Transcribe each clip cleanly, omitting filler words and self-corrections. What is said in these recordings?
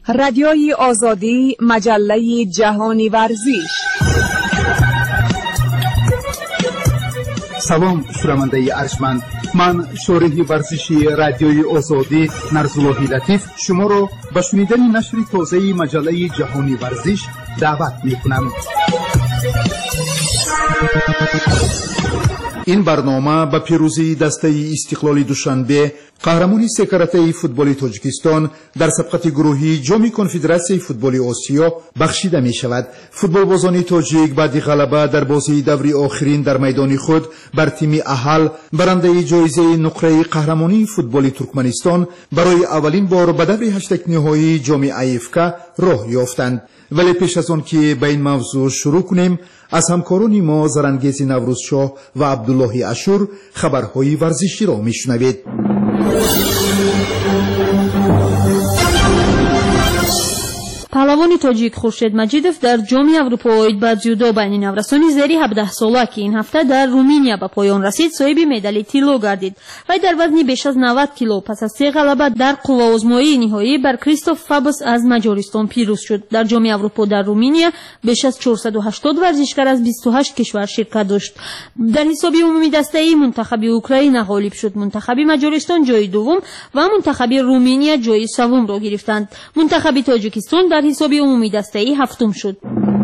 رادیوی آزادی، مجله جهانی ورزش. سلام شنونده ارجمند، من شارح ورزشی رادیوی آزادی نرزاللهی لطیف شما را به شنیدن نشر تازه مجله جهانی ورزش دعوت می‌کنم. این برنامه به پیروزی دسته استقلال دوشنبه قهرمانی سه کرته فوتبال تاجیکستان در سبقت گروهی جام کنفدراسیون فوتبال آسیا بخشیده می شود. فوتبال بازان تاجیک بعد غلبه در بازی دوری آخرین در میدان خود بر تیم اهل برنده جایزه نقره قهرمانی فوتبال ترکمنستان برای اولین بار به دور هشتگ نهایی جام ایفکا راه یافتند. ولی پیش از آن که به این موضوع شروع کنیم، از همکاران ما زرنگیز نوروزشاه و عبدالله اشور خبرهای ورزشی را میشنوید. پهلوانی تاجیک خورشید مجیدов در جام اروپایی با جودو بین نوروزانی زیر 17 ساله که این هفته در رومانیا به پایان رسید صاحب مدال طلا گردید و در وزن بیش از 90 کیلو پس از 3 غلبه در قوه‌آزمایی نهایی بر کریستوف فابس از مجارستان پیروز شد. در جام اروپا در رومانیا بیش از 480 ورزشکار از 28 کشور شرکت داشت. در حساب عمومی دسته منتخب اوکراین غالب شد. منتخب مجارستان جای دوم و منتخب رومانیا جای سوم را گرفتند. منتخب تاجیکستان در حساب عمومی دسته ای هفتم شد.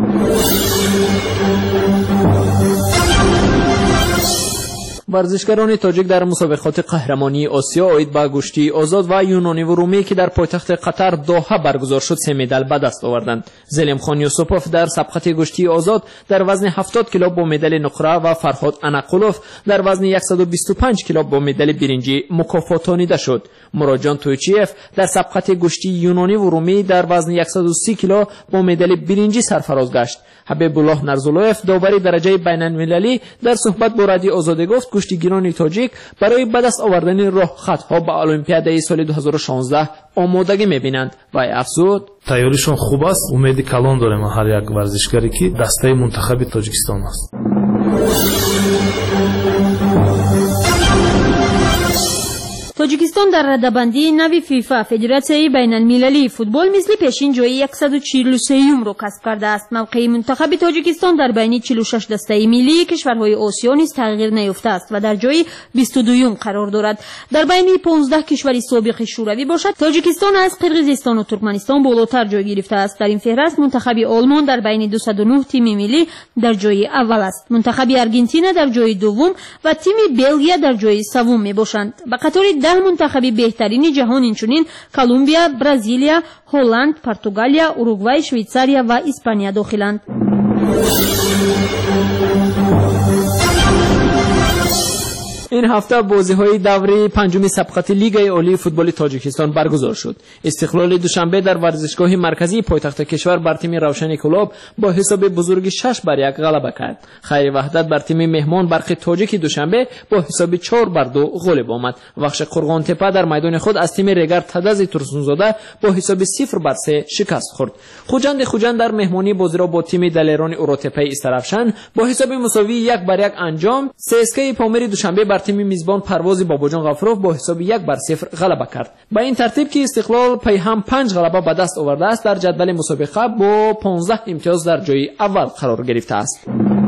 ورزشکاران تاجیک در مسابقات قهرمانی آسیا عاید به گشتی آزاد و یونانی و رومی که در پایتخت قطر دوحه برگزار شد 3 مدال به دست آوردند. زلیم خان یوسفوف در سبقت گشتی آزاد در وزن 70 کیلو با مدال نقره و فرهاد انقلوف در وزن 125 کیلو با مدال برنجی مکافاتانیده شد. مراجان تویچیف در سبقت گشتی یونانی و رومی در وزن 130 کیلو با مدال برنجی سرفراز گشت. حبیب الله نرزاللهیف داور درجه بین‌المللی در صحبت با رادیو آزادی گفت کشتیگیران تاجیک برای به دست آوردن راه خطها به المپیاد سال 2016 آمادگی می‌بینند و افزود تیاریشون خوب است. امیدی کلان داریم هر یک ورزشکاری که دسته منتخب تاجیکستان است. تاجیکستان در رده‌بندی نوی فیفا فدراسیون بین المللی فوتبال مثل پیشین جای 143 را کسب کرده است. موقع منتخب تاجیکستان در بین 46 دسته ملی کشورهای آسیا نیز تغییر نیافته است و در جای 22 قرار دارد. در بین 15 کشور سابق شوروی باشد تاجیکستان از قرقیزستان و ترکمنستان بالاتر جای گرفته است. در این فهرست منتخب آلمان در بین 209 تیم ملی در جای اول است. منتخب آرژانتین در جای دوم و تیم بلژیا در جای سوم میباشند. به قطار 10 منتخب بهترین جهان اینچنین کلمبیا، برزیلیا، هلند، پرتغالیا، اوروگوای، شویتزاریا و اسپانیا داخلند. این هفته بازی‌های دوره پنجم سبقت لیگ عالی فوتبال تاجیکستان برگزار شد. استقلال دوشنبه در ورزشگاه مرکزی پایتخت کشور بر تیم روشن کلاب با حساب بزرگ 6-1 غلبه کرد. خیر وحدت بر تیم مهمان برق تاجیک دوشنبه با حساب 4-2 غالب آمد. بخش قرغان تپه در میدان خود از تیم رگر تدز ترسونزاده با حساب 0-3 شکست خورد. خوجند در مهمانی بازی را با تیم دلیران اوراتپه استرافشان با حساب مساوی 1-1 انجام. CSKA پامیر دوشنبه بر تیم میزبان پرواز باباجان غفروف با حساب 1-0 غلبه کرد. با این ترتیب که استقلال پی هم 5 غلبه به دست آورده است در جدول مسابقه با 15 امتیاز در جای اول قرار گرفته است.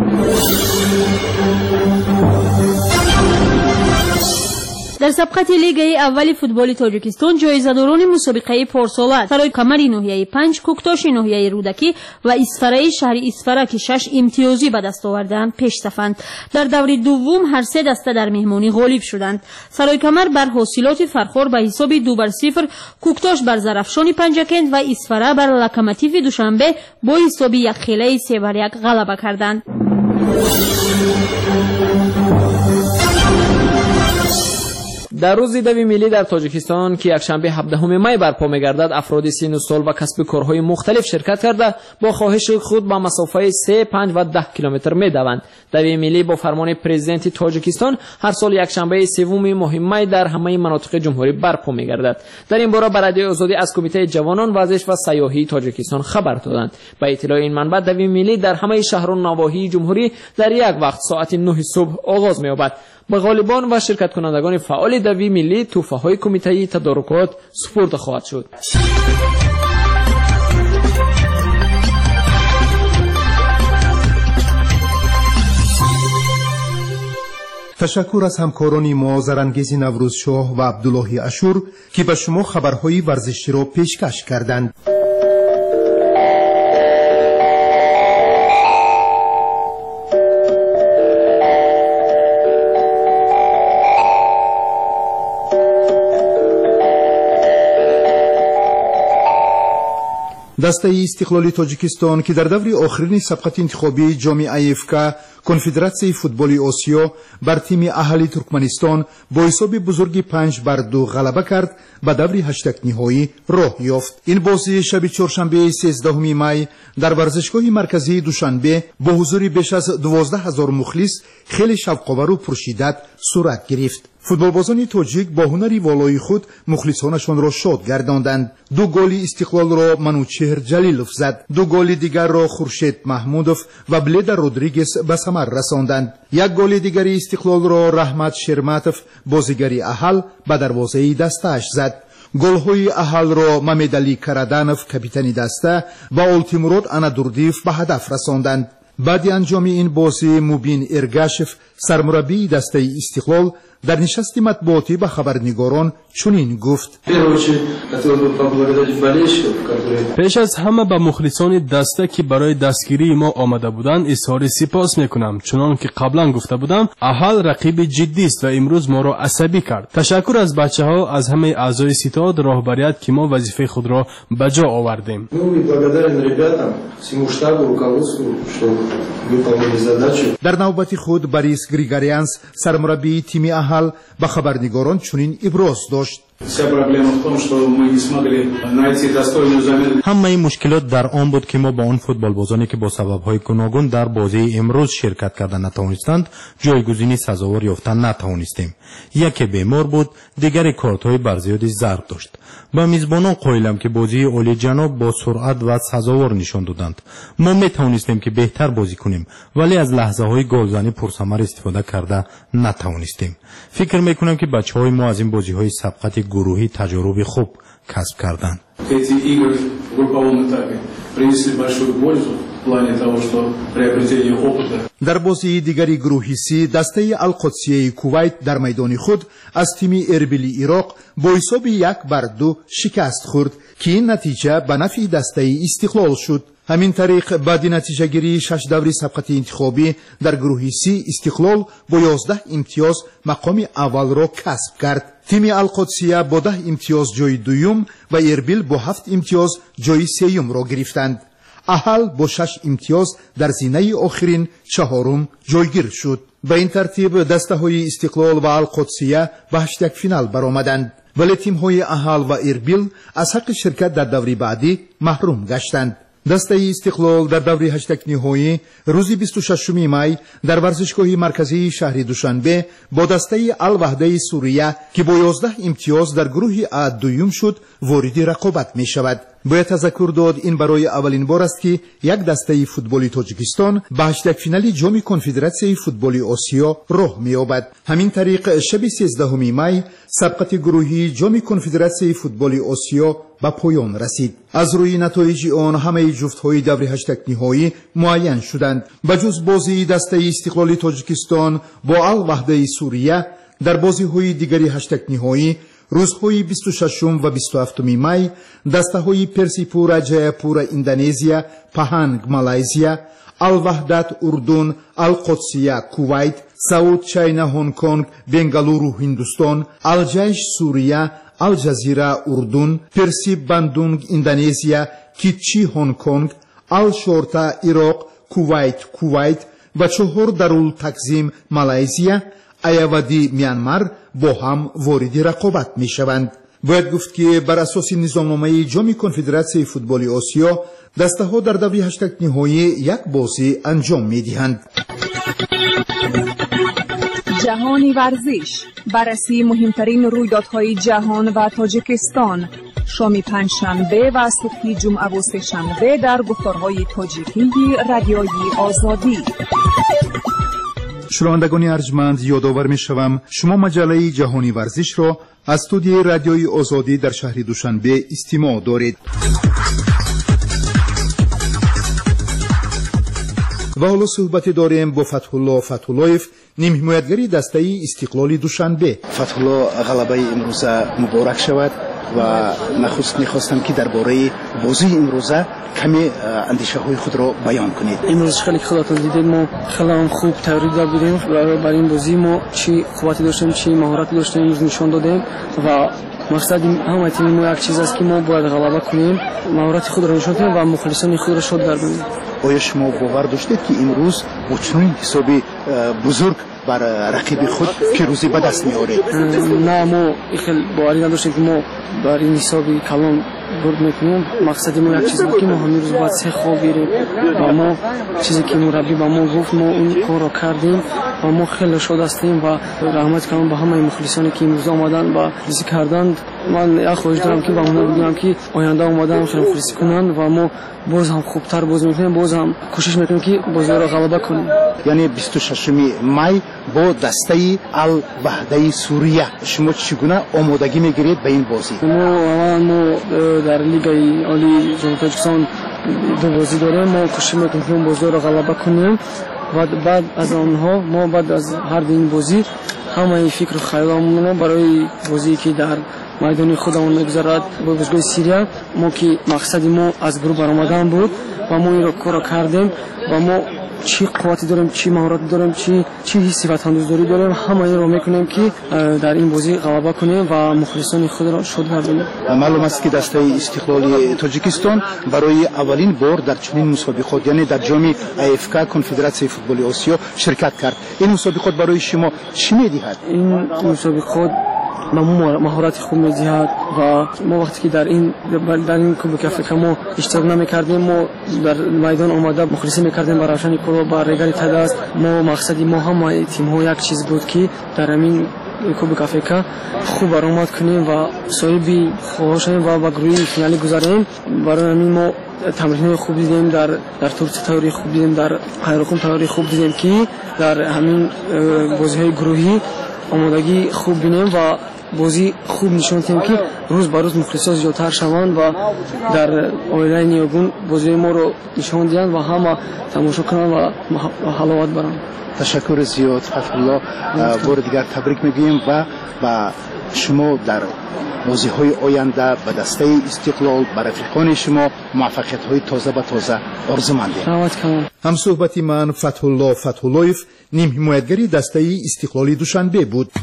در سبقت لیگ اول فوتبال تاجیکستان جایزه‌داران مسابقه پارساله سرای کمری ناحیه 5 کوکتاش ناحیه رودکی و اسفره شهر اسفره که 6 امتیازی به دست آوردند پیش صفند. در دور دوم هر سه دسته در مهمانی غالب شدند. سرای کمر بر حاصلات فرخار به حساب 2-0، کوکتاش بر زرافشان پنجکند و اسفره بر لوکوموتیو دوشنبه با حساب 1-3 غلبه کردند. در روز دوی ملی در تاجیکستان که یکشنبه 17 می برپا می‌گردد افراد سن و سال و کسب کارهای مختلف شرکت کرده با خواهش خود با مسافه 3، 5 و 10 کیلومتر می‌دوند. دوی ملی با فرمان پرزیدنت تاجیکستان هر سال یکشنبه سوم ماه می در همه مناطق جمهوری برپا می‌گردد. در این باره برای آزادی از کمیته جوانان ورزش و سیاحی تاجیکستان خبر دادند. با اطلاع این منبع دوی ملی در همه شهران نواحی جمهوری در یک وقت ساعت 9 صبح آغاز می‌یابد. به غالبان و شرکت کنندگان فعال دوی ملی تحفه‌های کمیته تدارکات سپرده خواهد شد. تشکر از همکاران ما زرانگیز نوروزشاه و عبدالله اشور که به شما خبرهای ورزشی را پیشکش کردند. دسته استقلالی تاجیکستان که در دور آخرین سبقت انتخابی جام ایفکا کنفدراسیون فوتبال آسیا بر تیم اهلی ترکمنستان با حساب بزرگی 5-2 غلبه کرد به دور هشتگ نهایی راه یافت. این بازی شب چهارشنبه 13 می در ورزشگاه مرکزی دوشنبه با حضور بیش از 12,000 مخلص خیلی شوق‌آور و پرشدت صورت گرفت. فوتبالبازان تاجیک با هنری والای خود مخلصانشان را شاد گرداندند. 2 گل استقلال را منوچهر جلیلوف زد، 2 گل دیگر را خورشید محمودوف و بلید رودریگز به ثمر رساندند. 1 گل دیگر استقلال را رحمت شرماتوف بازیگر اهل به دروازه دسته‌اش زد. گل‌های اهل را ممدعلی کرادانوف کاپیتان دسته و اولتیمورود انادوردیف به هدف رساندند. بعد انجام این بازی مبین ارگاشف سرمربی دسته استقلال در نشست مطبوعاتی به خبرنگاران چنین گفت: پیش از همه به مخلصان دسته که برای دستگیری ما آمده بودند اظهار سپاس میکنم. چنان که قبلا گفته بودم اهل رقیب جدی است و امروز ما را عصبی کرد. تشکر از بچه ها، از همه اعضای ستاد راهبریت که ما وظیفه خود را به جا آوردیم. در نوبت خود بریس گریگاریانس سرمربی تیم اهل به خبرنگاران چنین ابراز داشت: همه این مشکلات در آن بود که ما با آن فوتبالبازانی که با سبب‌های گوناگون در بازی امروز شرکت کرده نتوانستند جایگزینی سزاوار یافتن نتوانستیم. یکی بیمار بود، دیگری کارت‌های برزیادی ضرب داشت. با میزبانان قایلم که بازی عالی جناب با سرعت و سزاوار نشان دادند. ما میتوانستیم که بهتر بازی کنیم ولی از لحظه‌های گلزنی پرثمر استفاده کرده نتوانستیم. فکر میکنم که بچه‌های ما از این بازی‌های سبقت گروهی تجارب خوب کسب کردند. در بازی دیگری گروهی سی دسته القدسیه کویت در میدان خود از تیم اربیل عراق با حساب 1-2 شکست خورد که این نتیجه به نفع دسته استقلال شد. همین طریق بعد نتیجه گیری 6 دوری سبقت انتخابی در گروه سی استقلال با 11 امتیاز مقام اول را کسب کرد. تیم القدسیه با 10 امتیاز جای دوم و اربیل با 7 امتیاز جای سوم را گرفتند. اهل با 6 امتیاز در زینه آخرین چهارم جایگیر شد. به این ترتیب دسته های استقلال و القدسیه به هشتگ فینال برآمدند، ولی تیم های اهل و اربیل از حق شرکت در دوری بعدی محروم گشتند. دسته استقلال در دوری هشتگ نهایی روز 26 می در ورزشگاه مرکزی شهر دوشنبه با دسته الوحده سوریه که با 11 امتیاز در گروه ا دوم شد وارد رقابت می شود. باید تذکر داد این برای اولین بار است که یک دسته فوتبال تاجیکستان به هشتگ فینال جام کنفدراسیون فوتبال آسیا راه می‌یابد. همین طریق شب 13 می سبقت گروهی جام کنفدراسیون فوتبال آسیا به پایان رسید. از روی نتایج آن همه جفت‌های دور هشتگ نهایی معین شدند. بجز بازی دسته استقلال تاجیکستان با الوحده سوریه در بازی‌های دیگری هشتگ نهایی روزهای 26 و 27 می دسته های پرسیپورا جایپورا اندونزیا، پهانگ مالایزیا، الوحدت اردن، القدسیه کویت، سعود چاینا هنگ کنگ، بنگالورو هندوستان، الجیش سوریه، الجزیره اردن، پرسیب بندونگ اندونزیا، کیچی هنگ کنگ، الشورتا عراق، کویت و 4 دارول تقسیم مالایزیا، ایوادی میانمار با هم وارد رقابت می شوند. باید گفت که بر اساس نظامنامه جام کنفدراسیون فوتبال آسیا دسته ها در دوری هشتگ نهایی یک بازی انجام می دهند. جهانی ورزش، بررسی مهمترین رویدادهای جهان و تاجیکستان، شام پنجشنبه و صبح جمعه و سه‌شنبه در گفتارهای تاجیکی رادیوی آزادی. شنوندگان ارجمند، یادآور می‌شوم شما مجله جهانی ورزش را از استودیوی رادیوی آزادی در شهر دوشنبه استماع دارید. و حالا صحبتی داریم با فتحالله فتحاللهیف، نیم حمایتگری دسته استقلال دوشنبه. فتحالله غلبه امروز مبارک شود و نخست می‌خواستم که درباره بازی امروز کمی اندیشه های خود را بیان کنید. امروز خیلی خودتون دیدید، ما خیلی خوب تیاری داشتیم و برای این بازی ما چی قوتی داشتیم، چی مهارتی داشتیم نشون دادیم و مقصد همه تیم ما یک چیز است که ما باید غلبه کنیم، مهارت خود را نشون بدیم و مخلصان خود را شاد کنیم. آیا شما باور داشتید که امروز با چنین حسابی بزرگ بر رقیب خود پیروزی به دست می‌آورید؟ نه، ما خیلی باوری نداشتیم که ما بر این حسابی کلان برد میکنیم. مقصد ما یک چیز بود که ما همین روز باید 3 خواب بیریم و ما چیزی که مربی با ما گفت ما این کار را کردیم و ما خیلی شاد هستیم و رحمت کنم به همه مخلصانی که امروز آمدن و خلیصی کردند. من یک خواهش دارم که با اونها بگم که آینده آمدن خیلی خلیصی کنند و ما باز هم خوبتر باز میکنیم، باز هم کوشش میکنیم که بازی را غلبه کنیم. یعنی 26 می با دسته الوحده سوریه شما چگونه آمادگی میگیرید به این بازی؟ ما در لیگ عالی جنوب تاجیکستان 2 بازی داریم، ما کوشش میکنیم که اون بازی را غلبه کنیم و بعد از آنها ما بعد از هر این بازی همه فکر و خیالمون برای بازی که در میدان خودمون میگذرد با باشگاه سیریا، ما که مقصد ما از گروه برآمدن بود و ما این را کار کردیم و ما چی قوتی داریم، چی مهارت داریم، چی حسی وطندوستی داریم، همه این رو میکنیم که در این بازی غلبه کنیم و مخلصان خود را شاد کنیم. معلوم است که دسته استقلال تاجیکستان برای اولین بار در چنین مسابقات یعنی در جام AFK کنفدراسیون فوتبال آسیا شرکت کرد. این مسابقات برای شما چی میدهد؟ این مسابقات ما مهارت خوب میدهد و ما وقتی که در این کوبک افریقا ما اشتراک نمیکردیم، ما در میدان آماده مخلصی میکردیم برای روشن کلوب با رگاری تداست. ما مقصدی ما هم تیم ها یک چیز بود که در همین کوبک افریقا خوب برآمد کنیم و صاحب خواهش و با گروه فینالی گذاریم. برای همین ما تمرین خوب دیدیم، در تورس تئوری خوب دیدیم، در حیرقوم تئوری خوب دیدیم که در همین بازی های گروهی آمادگی خوب بینیم و بازی خوب نشون دهیم که روز به روز مخلصان زیادتر شوند و در آینده نیاگون بازی ما رو نشون دهند و همه تماشا کنند و حلاوت برند. تشکر زیاد فتحالله، بار دیگر تبریک میگیم و شما در بازی های آینده به دسته استقلال بر رفیقان شما موفقیت های تازه به تازه آرزومندیم. هم صحبتی من فتحالله فتحاللهیف، نیم حمایتگری دسته استقلال دوشنبه بود.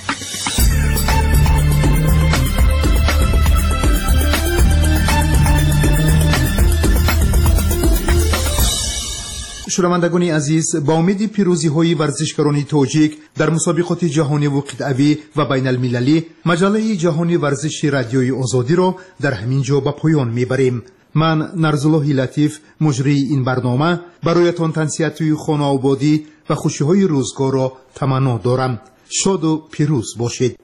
شنوندگان عزیز، با امید پیروزی های ورزشکاران تاجیک در مسابقات جهانی و قطعی و بین المللی، مجله جهانی ورزش رادیوی آزادی را در همین جا به پایان میبریم. من نرزالله لطیف، مجری این برنامه، برایتان تنسیحات خانه آبادی و خوشی های روزگار را تمنا دارم. شاد و پیروز باشید.